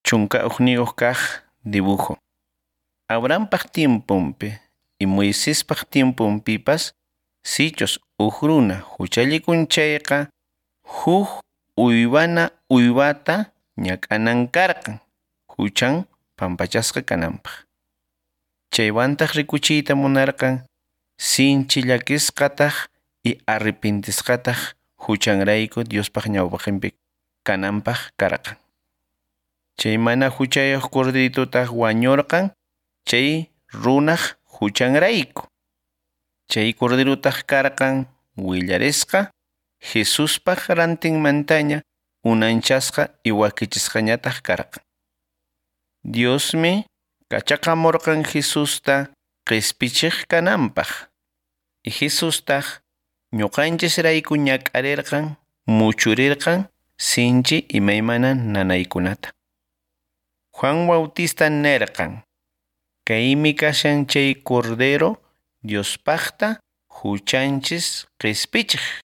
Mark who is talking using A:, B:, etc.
A: chunka'uqniyuq kaq dibujo. Abrahampaq tiempunpi y Moisespaq tiempunpipas sichus uq runa huchallikunchayqa huk uywata ñak'anan karqan huchan pampachasqa kananpaq. Chaywantaq rikuchiyta munarqan sinchi llakisqataq y arrepintisqataq huchanrayku Diospaq ñawpaqinpi kananpaq karqan. Chay mana huchayuq corderitutaq wañurqan chay runaq huchanrayku. Chay corderutaq karqan willarisqa Jesuspaq rantinmantaña unanchasqa y wakichisqañataq karqan. Diosmi kachaqamurqan Jesusta qispichiq kananpaq. Y Jesustaq ñuqanchisrayku ñak'arirqan, muchurirqan sinchi imaymana nanaykunata. Juan Bautista nerqan: kaymi kashan chay Cordero Diospaqta huchanchis qispichiq.